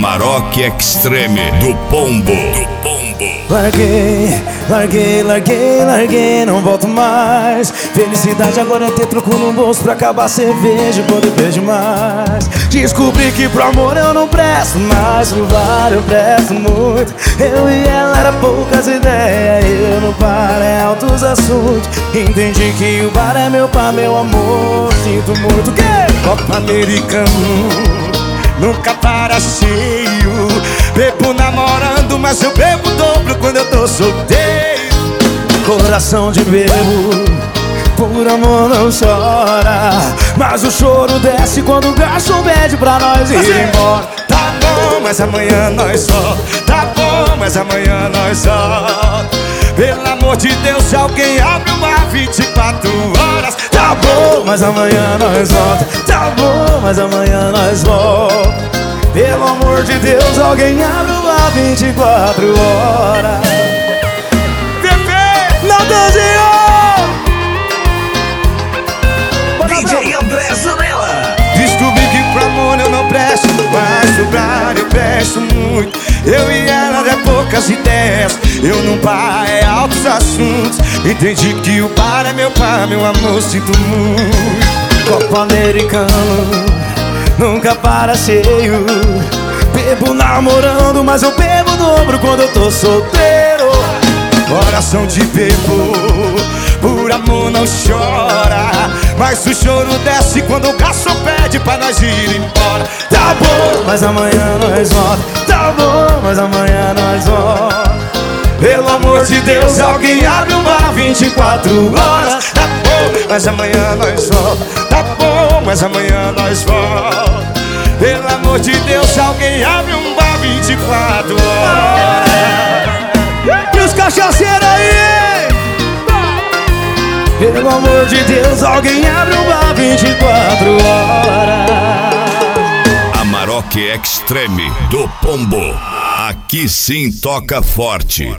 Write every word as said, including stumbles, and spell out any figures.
Amarok Extreme do Pombo. Do Pombo. Larguei, larguei, larguei, larguei, não volto mais. Felicidade agora é ter troco no bolso pra acabar a cerveja quando eu vejo mais. Descobri que pro amor eu não presto mais, pro bar eu presto muito. Eu e ela era poucas ideias, eu no bar é altos assuntos. Entendi que o bar é meu par, meu amor, sinto muito. Que? Copa americano nunca para cheio. Bebo namorando, mas eu bebo dobro quando eu tô solteiro. Coração de bebo, por amor não chora, mas o choro desce quando o garçom pede pra nós ir embora. Tá bom, mas amanhã nós volta. Tá bom, mas amanhã nós volta. Pelo amor de Deus, se alguém abre o bar vinte e quatro horas. Tá bom, mas amanhã nós volta. Tá bom, mas amanhã nós volta. Pelo amor de Deus, alguém abre o bar vinte e quatro horas. Bebê, Naldãozinho! D J André Zanella. Descobri que pro amor eu não presto, mas pro bar eu presto muito. Eu e ela é poucas ideias, eu não bar é altos assuntos. Entendi que o bar é meu par, meu amor, sinto muito. Copo americano nunca para cheio. Bebo namorando, mas eu bebo o dobro quando eu tô solteiro. Coração de bebo, por amor não chora, mas o choro desce quando o garçom pede pra nós ir embora. Tá bom, mas amanhã nós volta. Tá bom, mas amanhã nós volta. Pelo amor de Deus, alguém abre o bar vinte e quatro horas. Tá bom, mas amanhã nós volta. Tá bom, mas amanhã nós volta. Pelo amor de Deus, alguém abre um bar vinte e quatro horas. E os cachaceiros aí? Pelo amor de Deus, alguém abre um bar vinte e quatro horas. Amarok Extreme do Pombo. Aqui sim toca forte.